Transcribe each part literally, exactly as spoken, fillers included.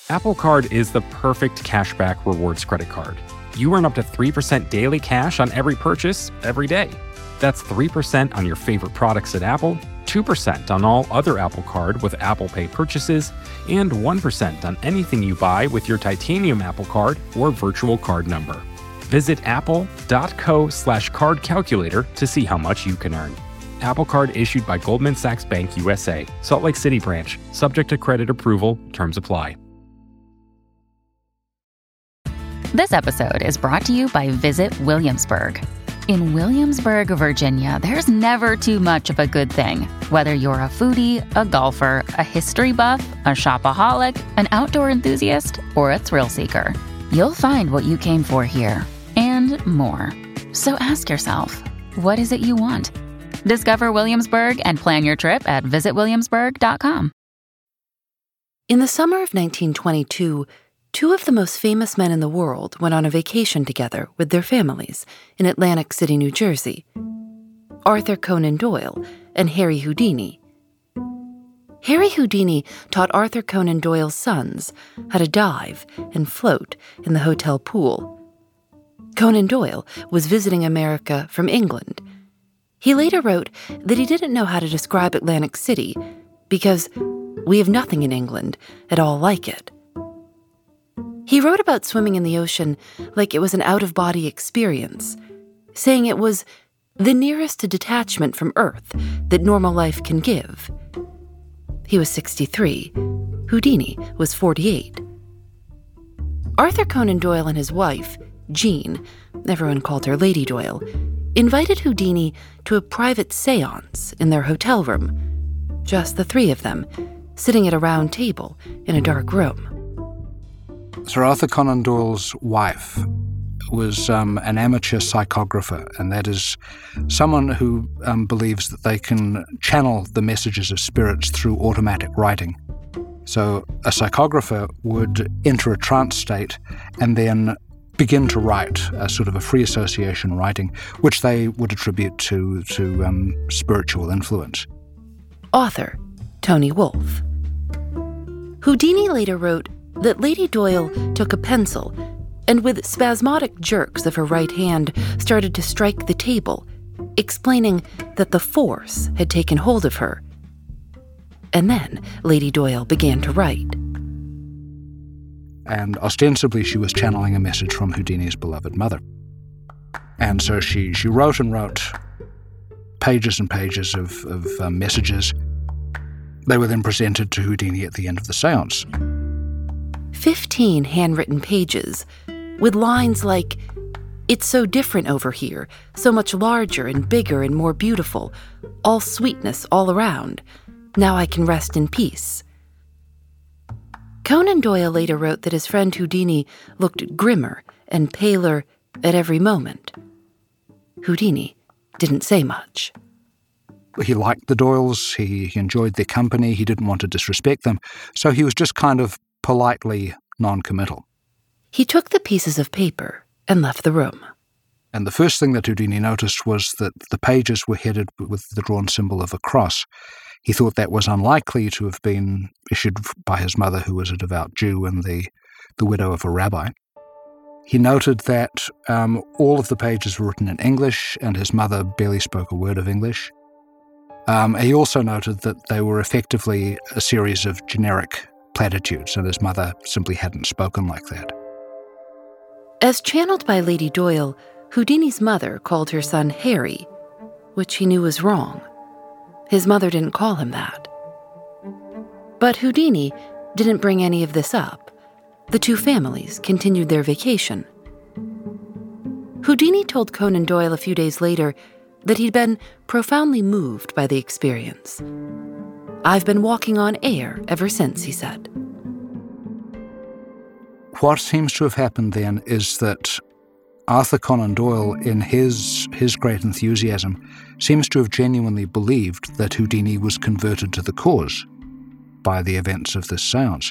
Apple Card is the perfect cashback rewards credit card. You earn up to three percent daily cash on every purchase every day. That's three percent on your favorite products at Apple, two percent on all other Apple Card with Apple Pay purchases, and one percent on anything you buy with your titanium Apple Card or virtual card number. Visit apple.co slash card calculator to see how much you can earn. Apple Card issued by Goldman Sachs Bank U S A, Salt Lake City branch, subject to credit approval, terms apply. This episode is brought to you by Visit Williamsburg. In Williamsburg, Virginia, there's never too much of a good thing. Whether you're a foodie, a golfer, a history buff, a shopaholic, an outdoor enthusiast, or a thrill seeker, you'll find what you came for here and more. So ask yourself, what is it you want? Discover Williamsburg and plan your trip at visit williamsburg dot com. In the summer of nineteen twenty-two, two of the most famous men in the world went on a vacation together with their families in Atlantic City, New Jersey. Arthur Conan Doyle and Harry Houdini. Harry Houdini taught Arthur Conan Doyle's sons how to dive and float in the hotel pool. Conan Doyle was visiting America from England. He later wrote that he didn't know how to describe Atlantic City because we have nothing in England at all like it. He wrote about swimming in the ocean like it was an out-of-body experience, saying it was the nearest to detachment from Earth that normal life can give. He was sixty-three. Houdini was forty-eight. Arthur Conan Doyle and his wife, Jean, everyone called her Lady Doyle, invited Houdini to a private séance in their hotel room. Just the three of them, sitting at a round table in a dark room. Sir Arthur Conan Doyle's wife was um, an amateur psychographer, and that is someone who um, believes that they can channel the messages of spirits through automatic writing. So a psychographer would enter a trance state and then begin to write a sort of a free association writing, which they would attribute to, to um, spiritual influence. Author Tony Wolff. Houdini later wrote that Lady Doyle took a pencil and with spasmodic jerks of her right hand started to strike the table, explaining that the force had taken hold of her. And then Lady Doyle began to write. And ostensibly she was channeling a message from Houdini's beloved mother. And so she, she wrote and wrote pages and pages of, of uh, messages. They were then presented to Houdini at the end of the séance. Fifteen handwritten pages, with lines like, "It's so different over here, so much larger and bigger and more beautiful, all sweetness all around. Now I can rest in peace." Conan Doyle later wrote that his friend Houdini looked grimmer and paler at every moment. Houdini didn't say much. He liked the Doyles, he, he enjoyed their company, he didn't want to disrespect them, so he was just kind of politely non-committal. He took the pieces of paper and left the room. And the first thing that Houdini noticed was that the pages were headed with the drawn symbol of a cross. He thought that was unlikely to have been issued by his mother, who was a devout Jew and the, the widow of a rabbi. He noted that um, all of the pages were written in English, and his mother barely spoke a word of English. Um, he also noted that they were effectively a series of generic platitudes, and his mother simply hadn't spoken like that. As channeled by Lady Doyle, Houdini's mother called her son Harry, which he knew was wrong. His mother didn't call him that. But Houdini didn't bring any of this up. The two families continued their vacation. Houdini told Conan Doyle a few days later that he'd been profoundly moved by the experience. "I've been walking on air ever since," he said. What seems to have happened then is that Arthur Conan Doyle, in his his great enthusiasm, seems to have genuinely believed that Houdini was converted to the cause by the events of this séance.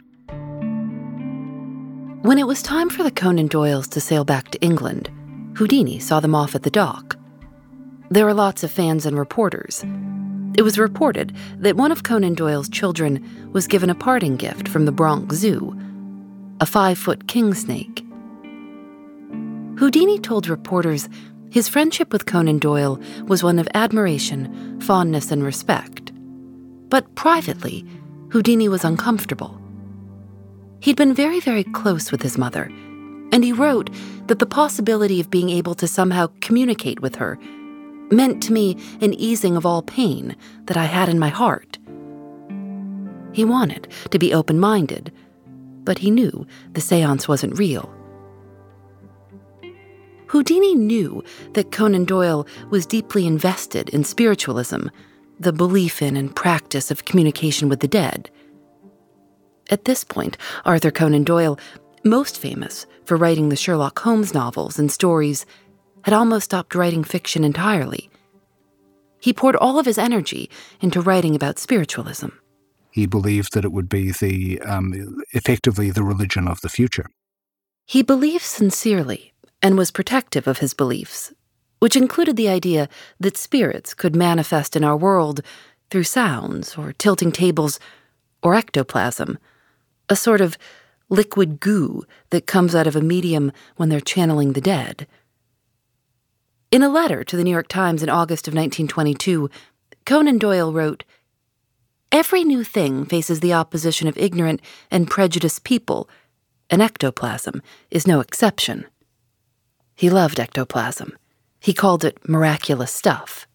When it was time for the Conan Doyles to sail back to England, Houdini saw them off at the dock. There were lots of fans and reporters. It was reported that one of Conan Doyle's children was given a parting gift from the Bronx Zoo, a five-foot king snake. Houdini told reporters his friendship with Conan Doyle was one of admiration, fondness, and respect. But privately, Houdini was uncomfortable. He'd been very, very close with his mother, and he wrote that the possibility of being able to somehow communicate with her meant to me an easing of all pain that I had in my heart. He wanted to be open-minded, but he knew the seance wasn't real. Houdini knew that Conan Doyle was deeply invested in spiritualism, the belief in and practice of communication with the dead. At this point, Arthur Conan Doyle, most famous for writing the Sherlock Holmes novels and stories, had almost stopped writing fiction entirely. He poured all of his energy into writing about spiritualism. He believed that it would be the um, effectively the religion of the future. He believed sincerely and was protective of his beliefs, which included the idea that spirits could manifest in our world through sounds or tilting tables or ectoplasm, a sort of liquid goo that comes out of a medium when they're channeling the dead. In a letter to the New York Times in August of nineteen twenty-two, Conan Doyle wrote, "Every new thing faces the opposition of ignorant and prejudiced people, and ectoplasm is no exception." He loved ectoplasm. He called it miraculous stuff.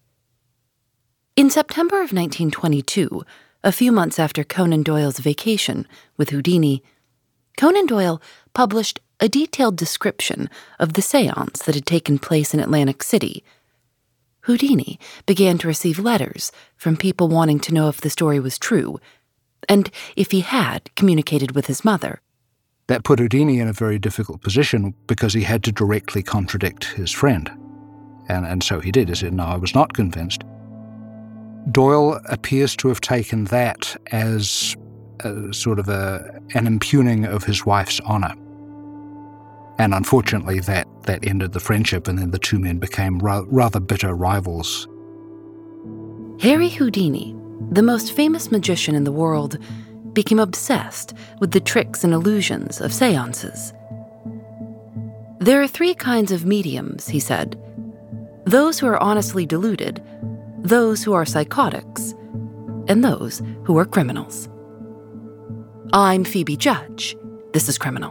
In September of nineteen twenty-two, a few months after Conan Doyle's vacation with Houdini, Conan Doyle published a detailed description of the seance that had taken place in Atlantic City. Houdini began to receive letters from people wanting to know if the story was true, and if he had communicated with his mother. That put Houdini in a very difficult position because he had to directly contradict his friend. And, and so he did. He said, "No, I was not convinced." Doyle appears to have taken that as a, sort of a, an impugning of his wife's honor. And unfortunately, that, that ended the friendship, and then the two men became ra- rather bitter rivals. Harry Houdini, the most famous magician in the world, became obsessed with the tricks and illusions of seances. There are three kinds of mediums, he said. Those who are honestly deluded, those who are psychotics, and those who are criminals. I'm Phoebe Judge. This is Criminal.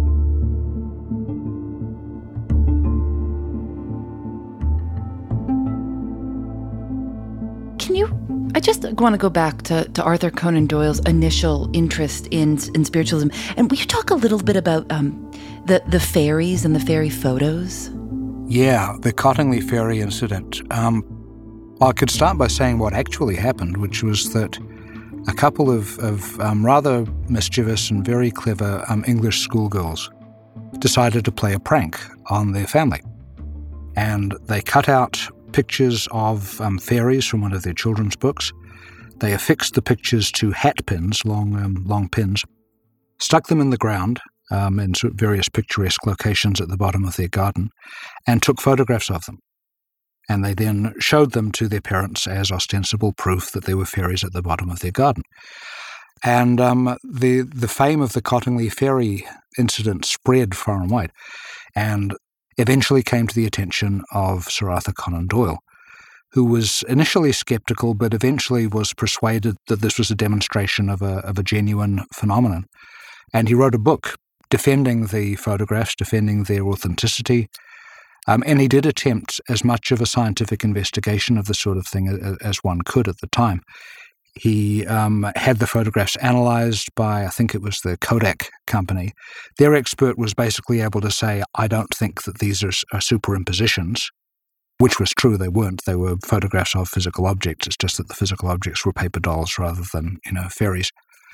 Can you I just want to go back to, to Arthur Conan Doyle's initial interest in in spiritualism. And will you talk a little bit about um, the, the fairies and the fairy photos? Yeah, the Cottingley Fairy incident. Um, I could start by saying what actually happened, which was that a couple of, of um, rather mischievous and very clever um, English schoolgirls decided to play a prank on their family. And they cut out pictures of um, fairies from one of their children's books. They affixed the pictures to hat pins, long um, long pins, stuck them in the ground um, in various picturesque locations at the bottom of their garden, and took photographs of them. And they then showed them to their parents as ostensible proof that there were fairies at the bottom of their garden. And um, the the fame of the Cottingley Fairy incident spread far and wide, and eventually came to the attention of Sir Arthur Conan Doyle, who was initially skeptical, but eventually was persuaded that this was a demonstration of a of a genuine phenomenon. And he wrote a book defending the photographs, defending their authenticity, um, and he did attempt as much of a scientific investigation of the sort of thing as, as one could at the time. He um, had the photographs analyzed by, I think it was the Kodak company. Their expert was basically able to say, I don't think that these are, are superimpositions, which was true. They weren't. They were photographs of physical objects. It's just that the physical objects were paper dolls rather than, you know, fairies.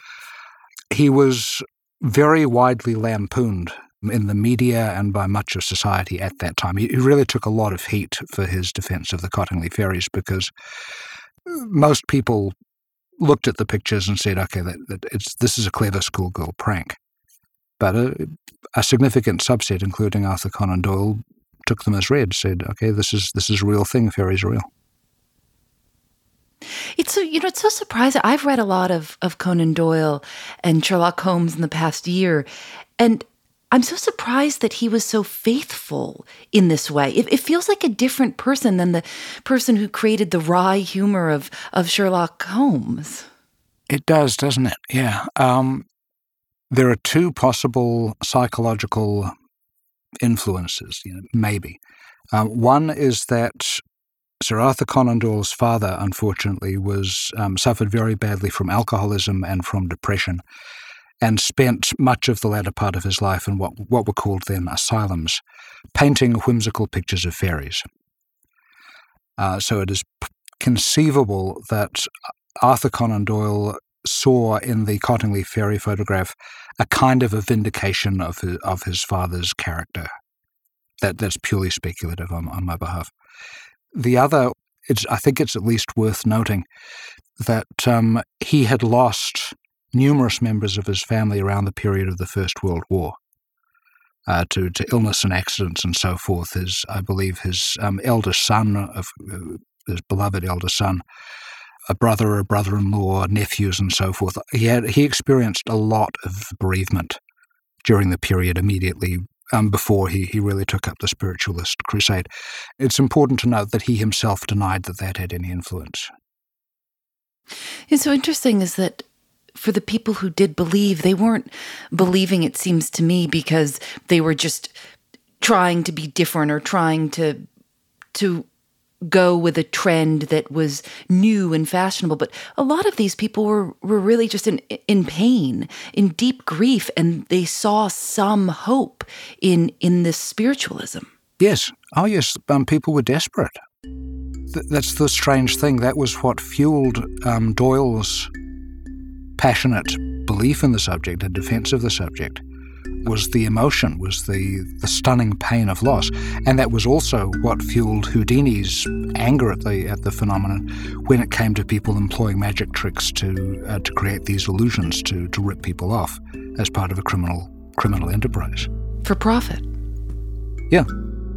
He was very widely lampooned in the media and by much of society at that time. He really took a lot of heat for his defense of the Cottingley Fairies because most people looked at the pictures and said, okay, that, that it's this is a clever schoolgirl prank. But a, a significant subset, including Arthur Conan Doyle, took them as read, said, okay, this is this is a real thing, fairies are real. It's so, you know, it's so surprising. I've read a lot of, of Conan Doyle and Sherlock Holmes in the past year, and I'm so surprised that he was so faithful in this way. It, it feels like a different person than the person who created the wry humor of, of Sherlock Holmes. It does, doesn't it? Yeah. Um, there are two possible psychological influences, you know, maybe. Um, one is that Sir Arthur Conan Doyle's father, unfortunately, was um, suffered very badly from alcoholism and from depression, and spent much of the latter part of his life in what, what were called then asylums, painting whimsical pictures of fairies. Uh, so it is p- conceivable that Arthur Conan Doyle saw in the Cottingley fairy photograph a kind of a vindication of his, of his father's character. That That's purely speculative on, on my behalf. The other, it's, I think it's at least worth noting that um, he had lost numerous members of his family around the period of the First World War uh, to, to illness and accidents and so forth. His, I believe his um, eldest son, of uh, his beloved eldest son, a brother, a brother-in-law, nephews and so forth. He had he experienced a lot of bereavement during the period immediately um, before he, he really took up the spiritualist crusade. It's important to note that he himself denied that that had any influence. It's so interesting is that for the people who did believe, they weren't believing, it seems to me, because they were just trying to be different or trying to to go with a trend that was new and fashionable. But a lot of these people were, were really just in in pain, in deep grief, and they saw some hope in in this spiritualism. Yes. Oh, yes. Um, people were desperate. Th- that's the strange thing. That was what fueled um, Doyle's passionate belief in the subject and defense of the subject, was the emotion, was the, the stunning pain of loss. And that was also what fueled Houdini's anger at the at the phenomenon when it came to people employing magic tricks to uh, to create these illusions, to, to rip people off as part of a criminal criminal enterprise. For profit. Yeah.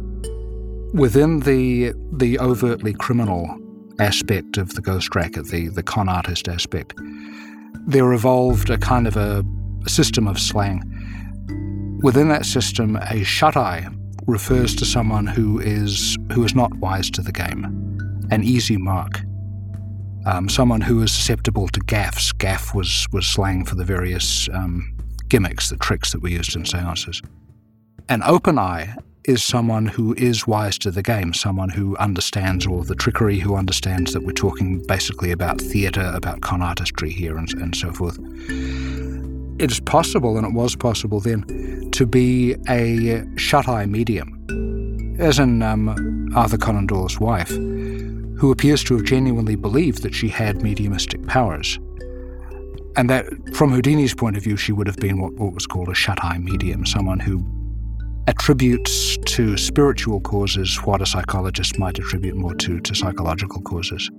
Within the the overtly criminal aspect of the ghost racket, the, the con artist aspect, there evolved a kind of a, a system of slang. Within that system, a shut-eye refers to someone who is who is not wise to the game, an easy mark, um, someone who is susceptible to gaffes. Gaff was, was slang for the various um, gimmicks, the tricks that were used in seances. An open eye is someone who is wise to the game, someone who understands all of the trickery, who understands that we're talking basically about theatre, about con artistry here and, and so forth. It is possible, and it was possible then, to be a shut-eye medium, as in um, Arthur Conan Doyle's wife, who appears to have genuinely believed that she had mediumistic powers. And that, from Houdini's point of view, she would have been what, what was called a shut-eye medium, someone who attributes to spiritual causes what a psychologist might attribute more to, to psychological causes.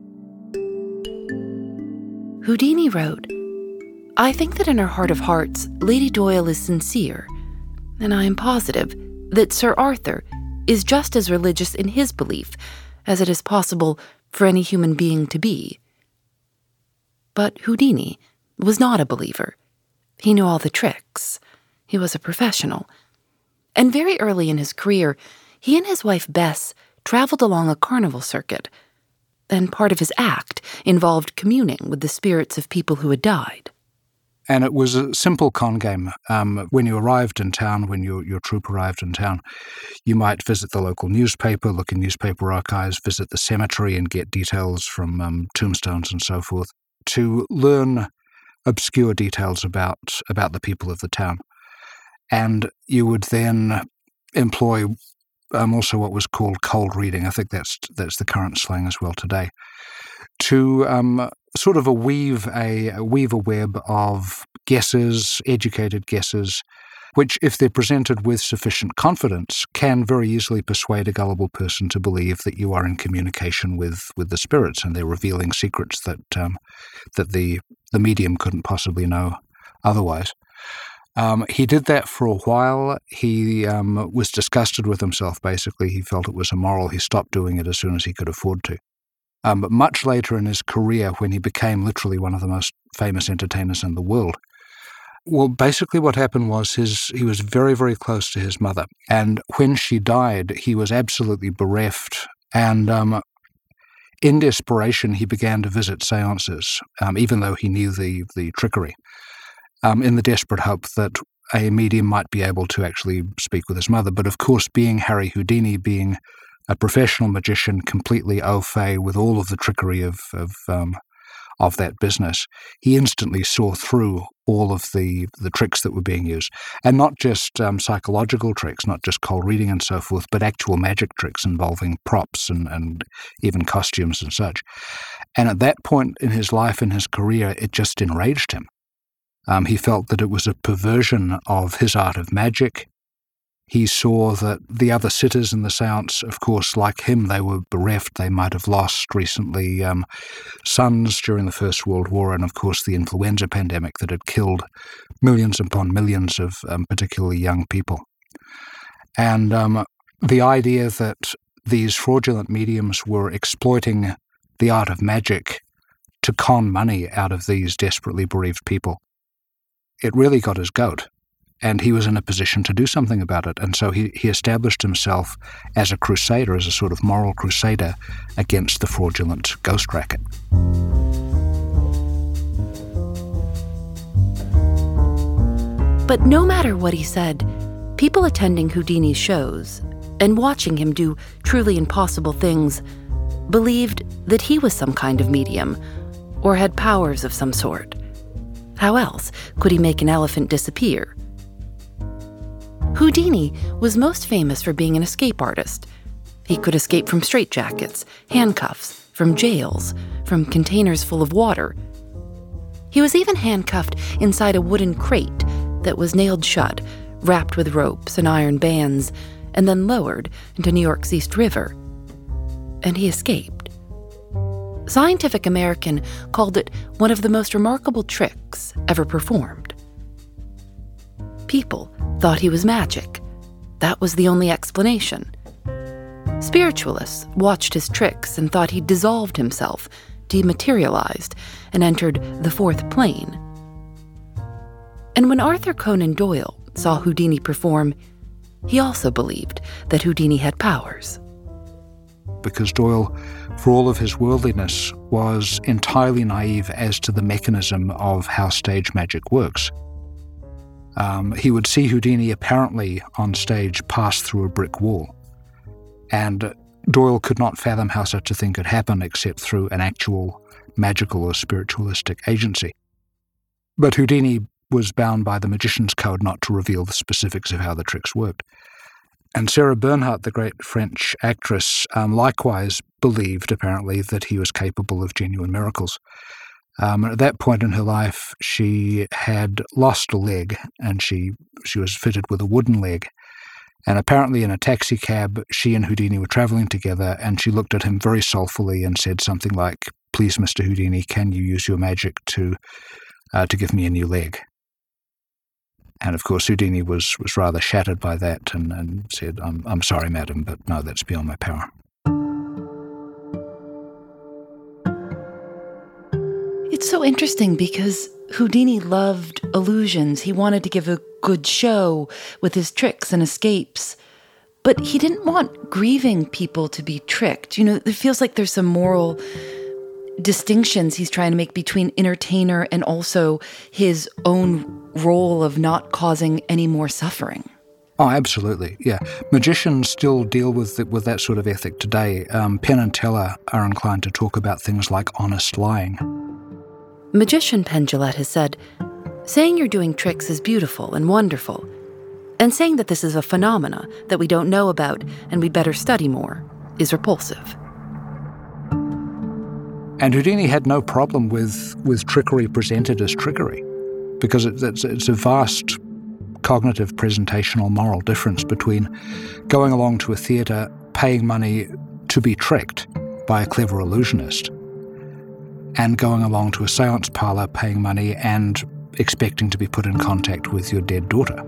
Houdini wrote, "I think that in her heart of hearts, Lady Doyle is sincere, and I am positive that Sir Arthur is just as religious in his belief as it is possible for any human being to be." But Houdini was not a believer. He knew all the tricks. He was a professional. And very early in his career, he and his wife Bess traveled along a carnival circuit, and part of his act involved communing with the spirits of people who had died. And it was a simple con game. Um, when you arrived in town, when your, your troupe arrived in town, you might visit the local newspaper, look in newspaper archives, visit the cemetery and get details from um, tombstones and so forth, to learn obscure details about, about the people of the town. And you would then employ um, also what was called cold reading. I think that's that's the current slang as well today, to um, sort of a weave a, a weave a web of guesses, educated guesses, which, if they're presented with sufficient confidence, can very easily persuade a gullible person to believe that you are in communication with, with the spirits and they're revealing secrets that um, that the the medium couldn't possibly know otherwise. Um, he did that for a while. He um, was disgusted with himself, basically. He felt it was immoral. He stopped doing it as soon as he could afford to. Um, but much later in his career, when he became literally one of the most famous entertainers in the world, well, basically what happened was his he was very, very close to his mother. And when she died, he was absolutely bereft. And um, in desperation, he began to visit seances, um, even though he knew the, the trickery, um, in the desperate hope that a medium might be able to actually speak with his mother. But of course, being Harry Houdini, being a professional magician, completely au fait with all of the trickery of of, um, of that business, he instantly saw through all of the, the tricks that were being used. And not just um, psychological tricks, not just cold reading and so forth, but actual magic tricks involving props and, and even costumes and such. And at that point in his life, in his career, it just enraged him. Um, he felt that it was a perversion of his art of magic. He saw that the other sitters in the seance, of course, like him, they were bereft. They might have lost recently um, sons during the First World War, and of course the influenza pandemic that had killed millions upon millions of um, particularly young people. And um, the idea that these fraudulent mediums were exploiting the art of magic to con money out of these desperately bereaved people, it really got his goat. And he was in a position to do something about it. And so he, he established himself as a crusader, as a sort of moral crusader against the fraudulent ghost racket. But no matter what he said, people attending Houdini's shows and watching him do truly impossible things believed that he was some kind of medium or had powers of some sort. How else could he make an elephant disappear? Houdini was most famous for being an escape artist. He could escape from straitjackets, handcuffs, from jails, from containers full of water. He was even handcuffed inside a wooden crate that was nailed shut, wrapped with ropes and iron bands, and then lowered into New York's East River. And he escaped. Scientific American called it one of the most remarkable tricks ever performed. People thought he was magic. That was the only explanation. Spiritualists watched his tricks and thought he dissolved himself, dematerialized, and entered the fourth plane. And when Arthur Conan Doyle saw Houdini perform, he also believed that Houdini had powers. Because Doyle, for all of his worldliness, was entirely naive as to the mechanism of how stage magic works. Um, he would see Houdini apparently on stage pass through a brick wall. And Doyle could not fathom how such a thing could happen except through an actual magical or spiritualistic agency. But Houdini was bound by the magician's code not to reveal the specifics of how the tricks worked. And Sarah Bernhardt, the great French actress, um, likewise believed, apparently, that he was capable of genuine miracles. Um, at that point in her life, she had lost a leg, and she she was fitted with a wooden leg. And apparently in a taxi cab, she and Houdini were traveling together, and she looked at him very soulfully and said something like, "Please, Mister Houdini, can you use your magic to uh, to give me a new leg?" And of course, Houdini was, was rather shattered by that and, and said, I'm, I'm sorry, madam, but no, that's beyond my power. It's so interesting because Houdini loved illusions. He wanted to give a good show with his tricks and escapes, but he didn't want grieving people to be tricked. You know, it feels like there's some moral distinctions he's trying to make between entertainer and also his own role of not causing any more suffering. Oh, absolutely, yeah. Magicians still deal with the, with that sort of ethic today. Um, Penn and Teller are inclined to talk about things like honest lying. Magician Penn Jillette has said, saying you're doing tricks is beautiful and wonderful, and saying that this is a phenomena that we don't know about and we'd better study more is repulsive. And Houdini had no problem with, with trickery presented as trickery, because it, it's, it's a vast cognitive, presentational, moral difference between going along to a theatre, paying money to be tricked by a clever illusionist, and going along to a seance parlour, paying money and expecting to be put in contact with your dead daughter.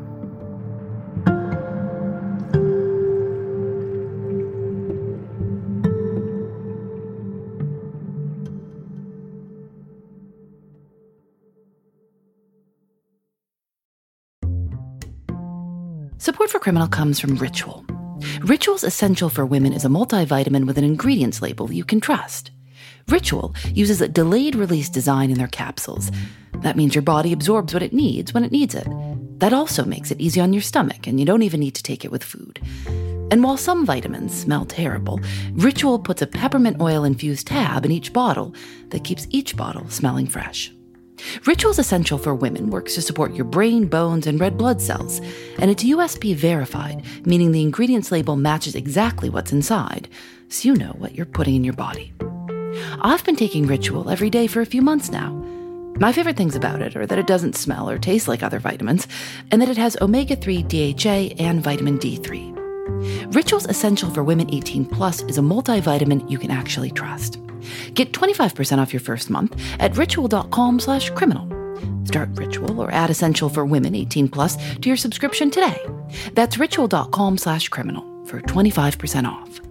Support for Criminal comes from Ritual. Ritual's Essential for Women is a multivitamin with an ingredients label you can trust. Ritual uses a delayed-release design in their capsules. That means your body absorbs what it needs when it needs it. That also makes it easy on your stomach, and you don't even need to take it with food. And while some vitamins smell terrible, Ritual puts a peppermint oil-infused tab in each bottle that keeps each bottle smelling fresh. Ritual's Essential for Women works to support your brain, bones, and red blood cells, and it's U S P verified, meaning the ingredients label matches exactly what's inside, so you know what you're putting in your body. I've been taking Ritual every day for a few months now. My favorite things about it are that it doesn't smell or taste like other vitamins, and that it has omega three D H A and vitamin D three. Ritual's Essential for Women eighteen plus is a multivitamin you can actually trust. Get twenty-five percent off your first month at ritual.com slash criminal. Start Ritual or add Essential for Women eighteen plus to your subscription today. That's ritual.com slash criminal for twenty-five percent off.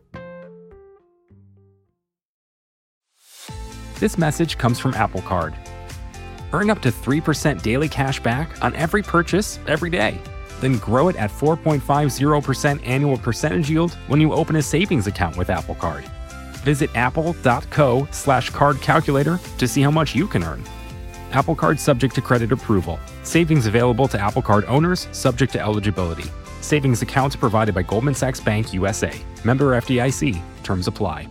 This message comes from Apple Card. Earn up to three percent daily cash back on every purchase every day. Then grow it at four point five zero percent annual percentage yield when you open a savings account with Apple Card. Visit apple.co slash card calculator to see how much you can earn. Apple Card subject to credit approval. Savings available to Apple Card owners subject to eligibility. Savings accounts provided by Goldman Sachs Bank U S A. Member F D I C. Terms apply.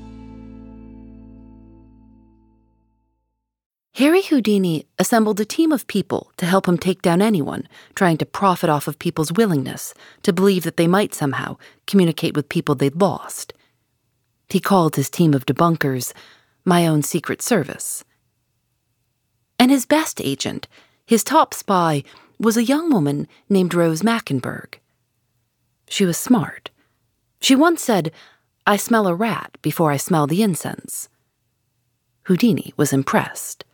Harry Houdini assembled a team of people to help him take down anyone trying to profit off of people's willingness to believe that they might somehow communicate with people they'd lost. He called his team of debunkers my own Secret Service. And his best agent, his top spy, was a young woman named Rose Mackenberg. She was smart. She once said, "I smell a rat before I smell the incense." Houdini was impressed.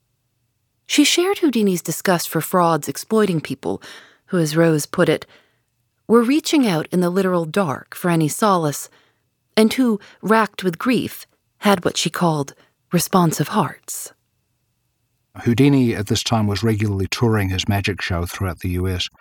She shared Houdini's disgust for frauds exploiting people who, as Rose put it, were reaching out in the literal dark for any solace, and who, racked with grief, had what she called responsive hearts. Houdini at this time was regularly touring his magic show throughout the U S.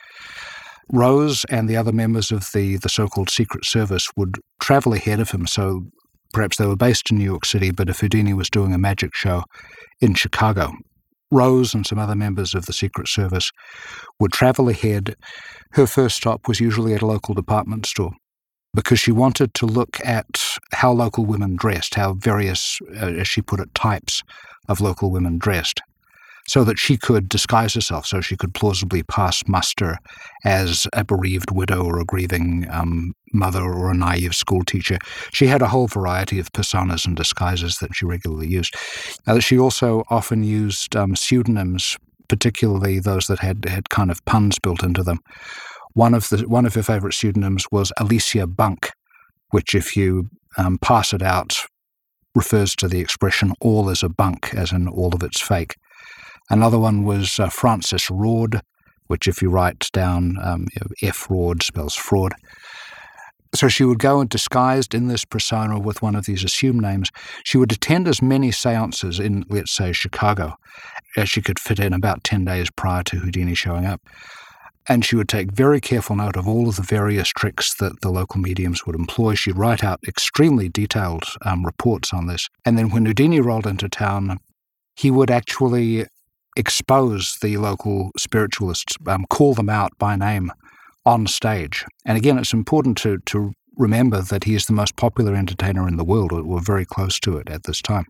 Rose and the other members of the, the so-called Secret Service would travel ahead of him, so perhaps they were based in New York City, but if Houdini was doing a magic show in Chicago, Rose and some other members of the Secret Service would travel ahead. Her first stop was usually at a local department store, because she wanted to look at how local women dressed, how various, uh, as she put it, types of local women dressed, so that she could disguise herself, so she could plausibly pass muster as a bereaved widow or a grieving um, mother or a naive schoolteacher. She had a whole variety of personas and disguises that she regularly used. Uh, she also often used um, pseudonyms, particularly those that had, had kind of puns built into them. One of the one of her favourite pseudonyms was Alicia Bunk, which, if you um, pass it out, refers to the expression "all is a bunk," as in all of it's fake. Another one was uh, Frances Raud, which, if you write down um, you know, F Raud, spells fraud. So she would go and disguised in this persona with one of these assumed names. She would attend as many seances in, let's say, Chicago, as she could fit in about ten days prior to Houdini showing up. And she would take very careful note of all of the various tricks that the local mediums would employ. She'd write out extremely detailed um, reports on this. And then when Houdini rolled into town, he would actually expose the local spiritualists, um, call them out by name on stage. And again, it's important to, to remember that he is the most popular entertainer in the world. We're very close to it at this time.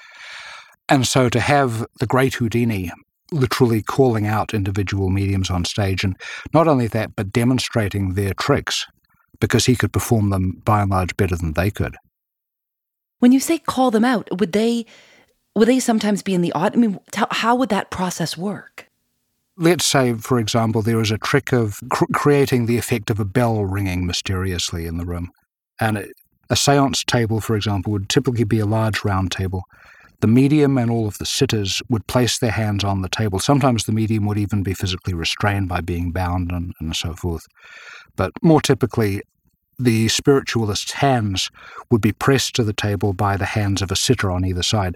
And so to have the great Houdini literally calling out individual mediums on stage, and not only that, but demonstrating their tricks, because he could perform them by and large better than they could. When you say call them out, would they would they sometimes be in the odd? I mean, how would that process work? Let's say, for example, there is a trick of cr- creating the effect of a bell ringing mysteriously in the room. And a seance table, for example, would typically be a large round table. The medium and all of the sitters would place their hands on the table. Sometimes the medium would even be physically restrained by being bound and, and so forth. But more typically, the spiritualist's hands would be pressed to the table by the hands of a sitter on either side,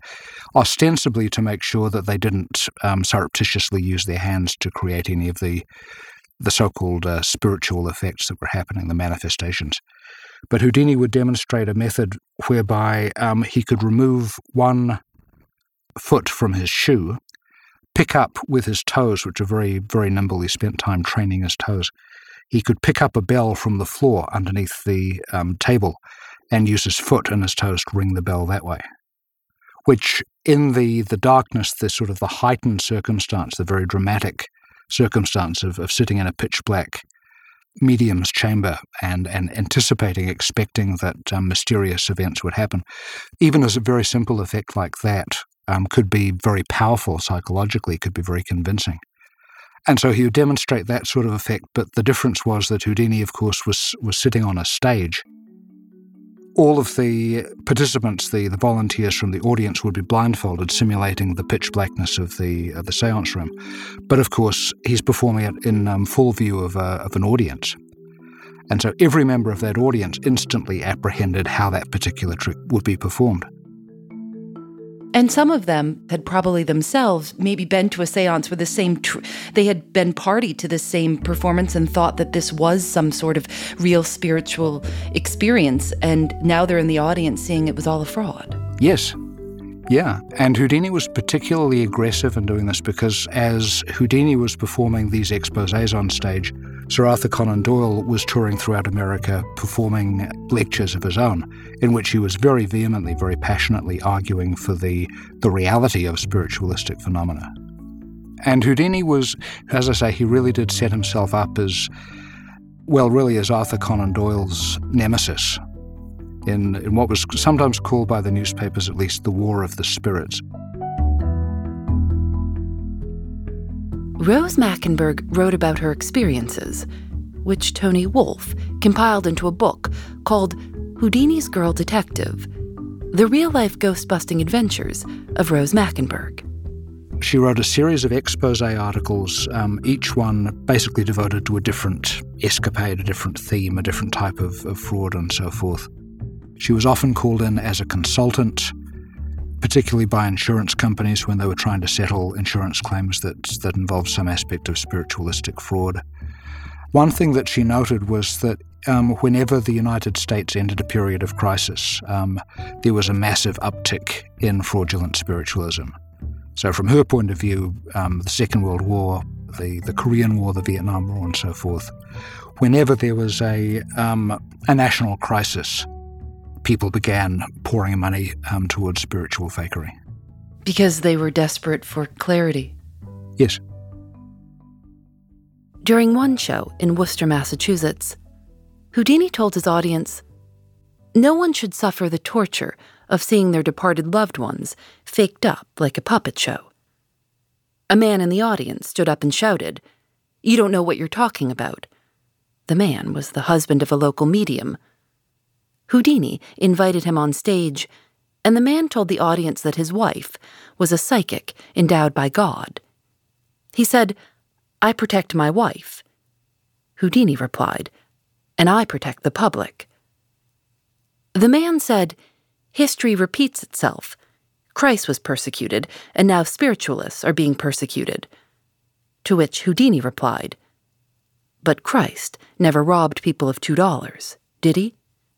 ostensibly to make sure that they didn't um, surreptitiously use their hands to create any of the the so-called uh, spiritual effects that were happening, the manifestations. But Houdini would demonstrate a method whereby um, he could remove one foot from his shoe, pick up with his toes, which are very, very nimble. He spent time training his toes. He could pick up a bell from the floor underneath the um, table and use his foot and his toes to ring the bell that way, which in the, the darkness, the sort of the heightened circumstance, the very dramatic circumstance of, of sitting in a pitch black medium's chamber and, and anticipating, expecting that um, mysterious events would happen, even as a very simple effect like that um, could be very powerful psychologically, could be very convincing. And so he would demonstrate that sort of effect, but the difference was that Houdini, of course, was was sitting on a stage. All of the participants, the, the volunteers from the audience, would be blindfolded, simulating the pitch blackness of the of the seance room. But of course, he's performing it in um, full view of, a, of an audience. And so every member of that audience instantly apprehended how that particular trick would be performed. And some of them had probably themselves maybe been to a seance where the same, tr- they had been party to the same performance and thought that this was some sort of real spiritual experience. And now they're in the audience seeing it was all a fraud. Yes. Yeah. And Houdini was particularly aggressive in doing this because as Houdini was performing these exposés on stage, Sir Arthur Conan Doyle was touring throughout America performing lectures of his own, in which he was very vehemently, very passionately arguing for the, the reality of spiritualistic phenomena. And Houdini was, as I say, he really did set himself up as, well, really as Arthur Conan Doyle's nemesis in, in what was sometimes called by the newspapers, at least, the War of the Spirits. Rose Mackenberg wrote about her experiences, which Tony Wolff compiled into a book called Houdini's Girl Detective, The Real-Life Ghost-Busting Adventures of Rose Mackenberg. She wrote a series of expose articles, um, each one basically devoted to a different escapade, a different theme, a different type of, of fraud and so forth. She was often called in as a consultant, particularly by insurance companies when they were trying to settle insurance claims that, that involved some aspect of spiritualistic fraud. One thing that she noted was that um, whenever the United States entered a period of crisis, um, there was a massive uptick in fraudulent spiritualism. So from her point of view, um, the Second World War, the, the Korean War, the Vietnam War, and so forth, whenever there was a, um, a national crisis, people began pouring money um, towards spiritual fakery. Because they were desperate for clarity. Yes. During one show in Worcester, Massachusetts, Houdini told his audience, no one should suffer the torture of seeing their departed loved ones faked up like a puppet show. A man in the audience stood up and shouted, "You don't know what you're talking about." The man was the husband of a local medium. Houdini invited him on stage, and the man told the audience that his wife was a psychic endowed by God. He said, "I protect my wife." Houdini replied, "And I protect the public." The man said, "History repeats itself. Christ was persecuted, and now spiritualists are being persecuted." To which Houdini replied, "But Christ never robbed people of two dollars, did he?"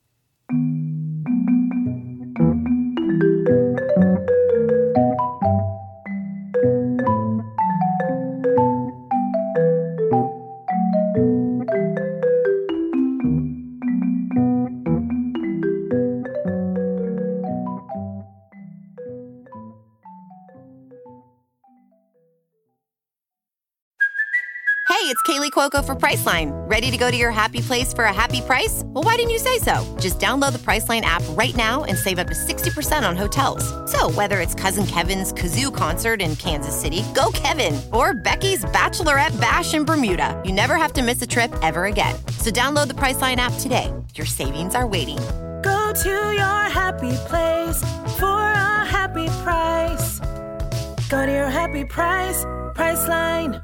Hey, it's Kaylee Cuoco for Priceline. Ready to go to your happy place for a happy price? Well, why didn't you say so? Just download the Priceline app right now and save up to sixty percent on hotels. So whether it's Cousin Kevin's Kazoo Concert in Kansas City, go Kevin, or Becky's Bachelorette Bash in Bermuda, you never have to miss a trip ever again. So download the Priceline app today. Your savings are waiting. Go to your happy place for a happy price. Go to your happy price, Priceline.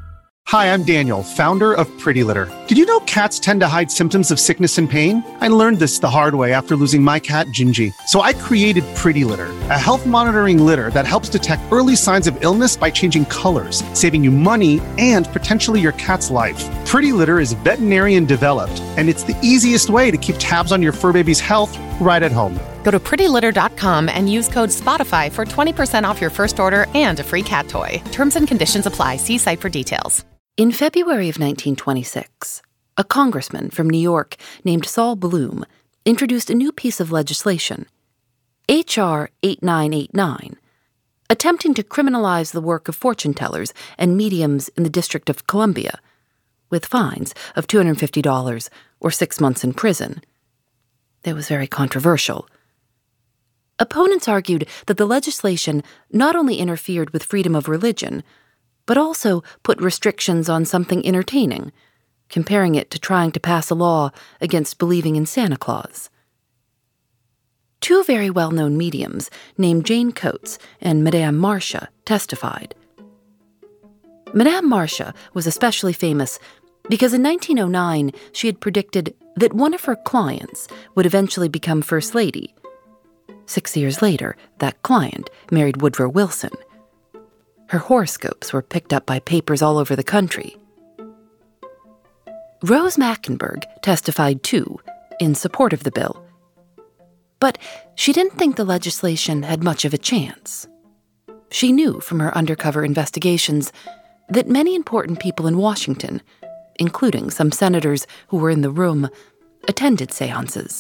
Hi, I'm Daniel, founder of Pretty Litter. Did you know cats tend to hide symptoms of sickness and pain? I learned this the hard way after losing my cat, Gingy. So I created Pretty Litter, a health monitoring litter that helps detect early signs of illness by changing colors, saving you money and potentially your cat's life. Pretty Litter is veterinarian developed, and it's the easiest way to keep tabs on your fur baby's health right at home. Go to pretty litter dot com and use code SPOTIFY for twenty percent off your first order and a free cat toy. Terms and conditions apply. See site for details. In February of nineteen twenty-six, a congressman from New York named Saul Bloom introduced a new piece of legislation, H R eighty-nine eighty-nine, attempting to criminalize the work of fortune tellers and mediums in the District of Columbia, with fines of two hundred fifty dollars or six months in prison. It was very controversial. Opponents argued that the legislation not only interfered with freedom of religion, but also put restrictions on something entertaining, comparing it to trying to pass a law against believing in Santa Claus. Two very well-known mediums named Jane Coates and Madame Marcia testified. Madame Marcia was especially famous because in nineteen oh nine she had predicted that one of her clients would eventually become First Lady. Six years later, that client married Woodrow Wilson. Her horoscopes were picked up by papers all over the country. Rose Mackenberg testified too, in support of the bill. But she didn't think the legislation had much of a chance. She knew from her undercover investigations that many important people in Washington, including some senators who were in the room, attended seances.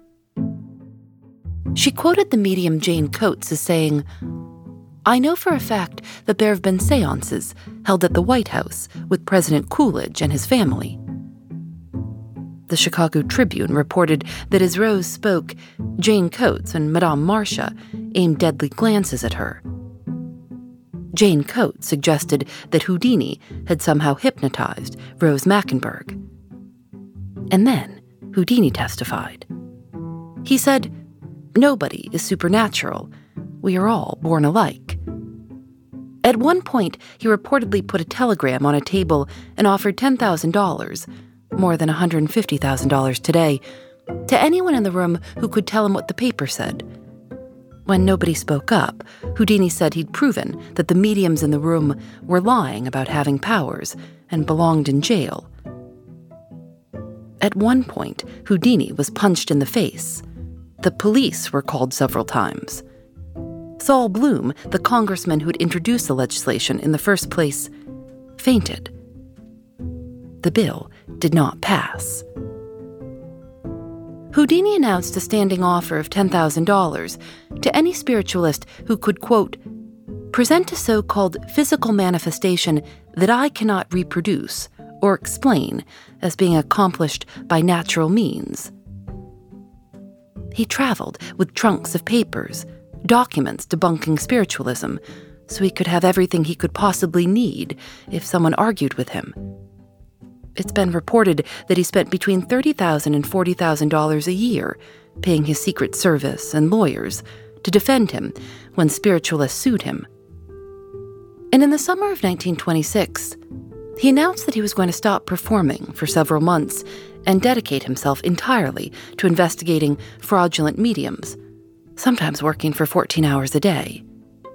She quoted the medium Jane Coates as saying, "I know for a fact that there have been seances held at the White House with President Coolidge and his family." The Chicago Tribune reported that as Rose spoke, Jane Coates and Madame Marcia aimed deadly glances at her. Jane Coates suggested that Houdini had somehow hypnotized Rose Mackenberg. And then Houdini testified. He said, "Nobody is supernatural. We are all born alike." At one point, he reportedly put a telegram on a table and offered ten thousand dollars, more than one hundred fifty thousand dollars today, to anyone in the room who could tell him what the paper said. When nobody spoke up, Houdini said he'd proven that the mediums in the room were lying about having powers and belonged in jail. At one point, Houdini was punched in the face. The police were called several times. Saul Bloom, the congressman who had introduced the legislation in the first place, fainted. The bill did not pass. Houdini announced a standing offer of ten thousand dollars to any spiritualist who could, quote, "present a so-called physical manifestation that I cannot reproduce or explain as being accomplished by natural means." He traveled with trunks of papers, documents debunking spiritualism, so he could have everything he could possibly need if someone argued with him. It's been reported that he spent between thirty thousand dollars and forty thousand dollars a year paying his Secret Service and lawyers to defend him when spiritualists sued him. And in the summer of nineteen twenty-six, he announced that he was going to stop performing for several months and dedicate himself entirely to investigating fraudulent mediums, sometimes working for fourteen hours a day.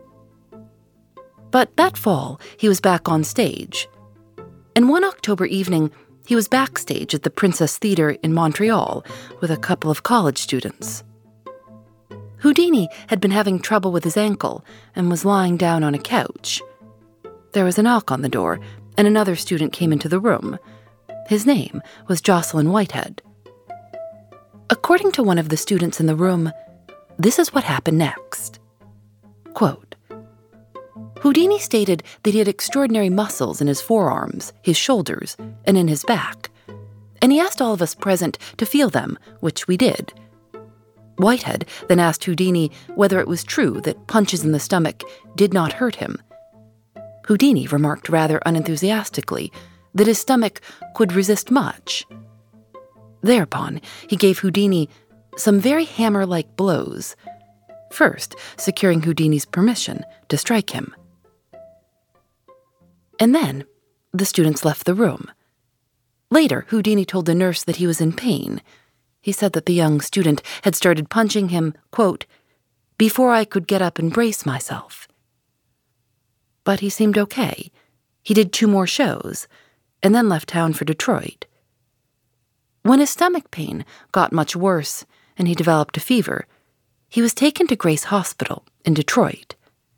But that fall, he was back on stage. And one October evening, he was backstage at the Princess Theatre in Montreal with a couple of college students. Houdini had been having trouble with his ankle and was lying down on a couch. There was a knock on the door, and another student came into the room. His name was Jocelyn Whitehead. According to one of the students in the room, this is what happened next. Quote, "Houdini stated that he had extraordinary muscles in his forearms, his shoulders, and in his back, and he asked all of us present to feel them, which we did. Whitehead then asked Houdini whether it was true that punches in the stomach did not hurt him. Houdini remarked rather unenthusiastically that his stomach could resist much. Thereupon, he gave Houdini some very hammer-like blows, first securing Houdini's permission to strike him. And then the students left the room. Later, Houdini told the nurse that he was in pain. He said that the young student had started punching him, quote, before I could get up and brace myself. But he seemed okay. He did two more shows, and then left town for Detroit. When his stomach pain got much worse and he developed a fever, he was taken to Grace Hospital in Detroit.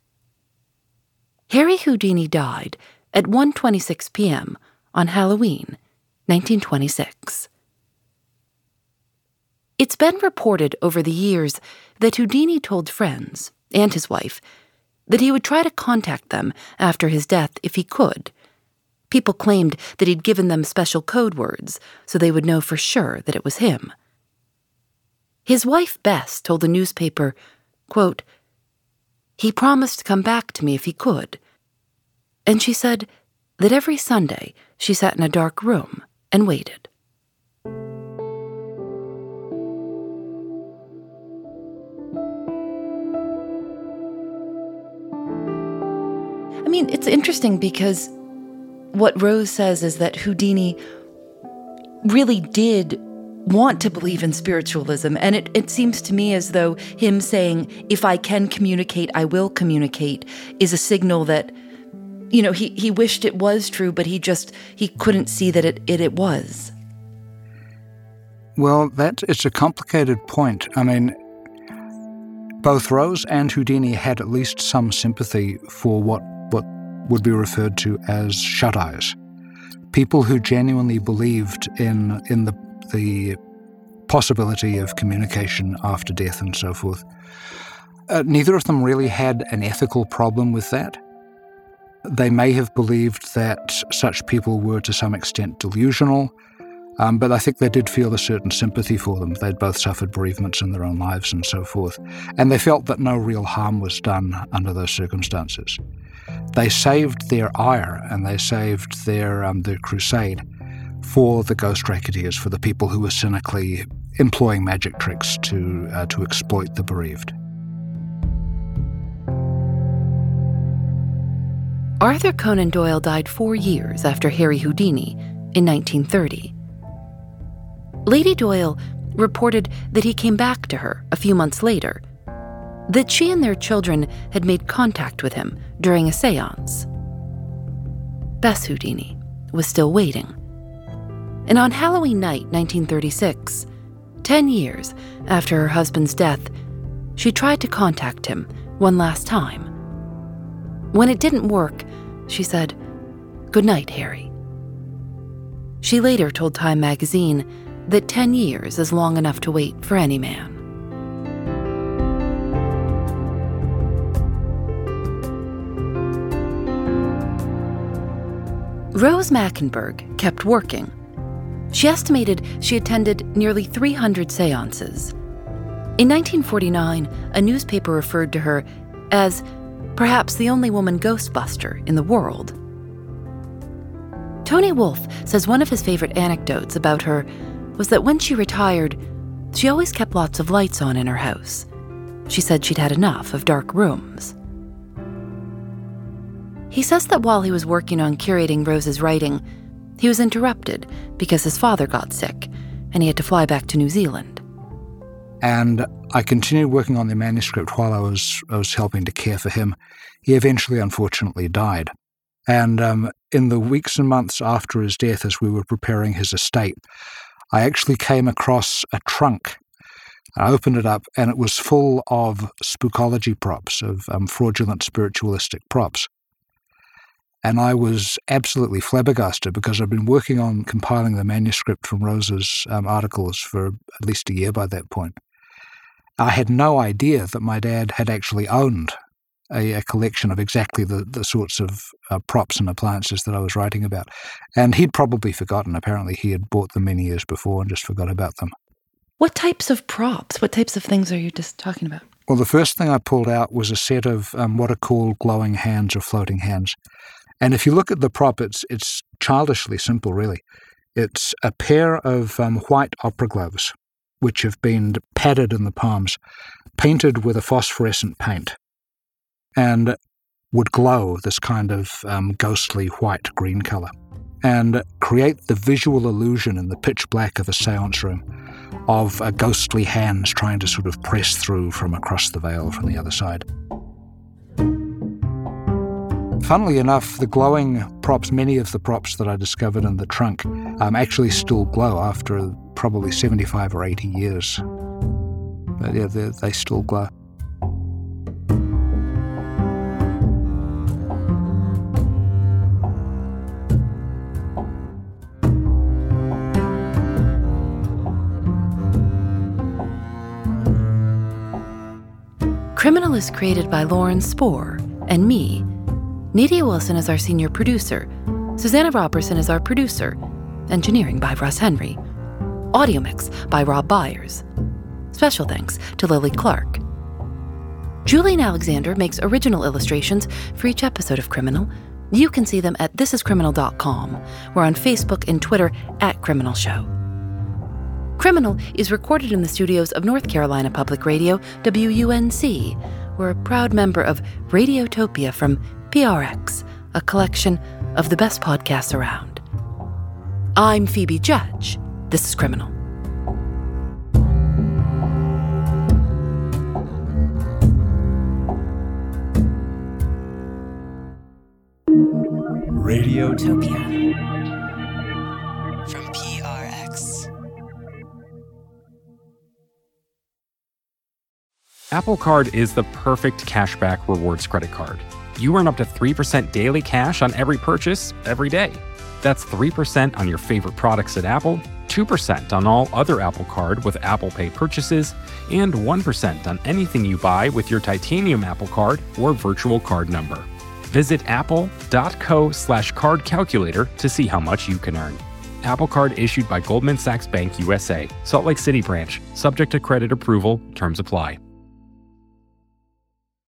Harry Houdini died at one twenty-six p.m. on Halloween, nineteen twenty-six. It's been reported over the years that Houdini told friends, and his wife, that he would try to contact them after his death if he could. People claimed that he'd given them special code words so they would know for sure that it was him. His wife, Bess, told the newspaper, quote, he promised to come back to me if he could. And she said that every Sunday she sat in a dark room and waited. I mean, it's interesting because what Rose says is that Houdini really did want to believe in spiritualism. And it, it seems to me as though him saying, if I can communicate, I will communicate, is a signal that, you know, he, he wished it was true, but he just, he couldn't see that it, it, it was. Well, that is a complicated point. I mean, both Rose and Houdini had at least some sympathy for what, what would be referred to as shut-eyes. People who genuinely believed in in the the possibility of communication after death and so forth. Uh, neither of them really had an ethical problem with that. They may have believed that such people were to some extent delusional, um, but I think they did feel a certain sympathy for them. They'd both suffered bereavements in their own lives and so forth, and they felt that no real harm was done under those circumstances. They saved their ire and they saved their um, their crusade for the ghost racketeers, for the people who were cynically employing magic tricks to uh, to exploit the bereaved. Arthur Conan Doyle died four years after Harry Houdini in nineteen thirty. Lady Doyle reported that he came back to her a few months later, that she and their children had made contact with him during a seance. Bess Houdini was still waiting. And on Halloween night, nineteen thirty-six, ten years after her husband's death, she tried to contact him one last time. When it didn't work, she said, "Good night, Harry." She later told Time magazine that ten years is long enough to wait for any man. Rose Mackenberg kept working. She estimated she attended nearly three hundred seances. In nineteen forty-nine, a newspaper referred to her as perhaps the only woman ghostbuster in the world. Tony Wolff says one of his favorite anecdotes about her was that when she retired, she always kept lots of lights on in her house. She said she'd had enough of dark rooms. He says that while he was working on curating Rose's writing, he was interrupted because his father got sick and he had to fly back to New Zealand. And I continued working on the manuscript while I was I was helping to care for him. He eventually, unfortunately, died. And um, in the weeks and months after his death, as we were preparing his estate, I actually came across a trunk. I opened it up, and it was full of spookology props, of um, fraudulent spiritualistic props. And I was absolutely flabbergasted because I'd been working on compiling the manuscript from Rose's um, articles for at least a year by that point. I had no idea that my dad had actually owned a, a collection of exactly the, the sorts of uh, props and appliances that I was writing about. And he'd probably forgotten. Apparently he had bought them many years before and just forgot about them. What types of props? What types of things are you just talking about? Well, the first thing I pulled out was a set of um, what are called glowing hands or floating hands. And if you look at the prop, it's it's childishly simple, really. It's a pair of um, white opera gloves, which have been padded in the palms, painted with a phosphorescent paint, and would glow this kind of um, ghostly white-green color. and create the visual illusion in the pitch black of a seance room of a ghostly hands trying to sort of press through from across the veil from the other side. Funnily enough, the glowing props, many of the props that I discovered in the trunk, um, actually still glow after probably seventy-five or eighty years. But yeah, they, they still glow. Criminal is created by Lauren Spohr and me. Nadia Wilson is our senior producer. Susanna Robertson is our producer. Engineering by Russ Henry. Audio mix by Rob Byers. Special thanks to Lily Clark. Julian Alexander makes original illustrations for each episode of Criminal. You can see them at this is criminal dot com. We're on Facebook and Twitter at Criminal Show. Criminal is recorded in the studios of North Carolina Public Radio, W U N C. We're a proud member of Radiotopia from P R X, a collection of the best podcasts around. I'm Phoebe Judge. This is Criminal. Radiotopia from P R X. Apple Card is the perfect cashback rewards credit card. You earn up to three percent daily cash on every purchase every day. That's three percent on your favorite products at Apple, two percent on all other Apple Card with Apple Pay purchases, and one percent on anything you buy with your titanium Apple Card or virtual card number. Visit apple.co slash card calculator to see how much you can earn. Apple Card issued by Goldman Sachs Bank U S A, Salt Lake City branch, subject to credit approval, terms apply.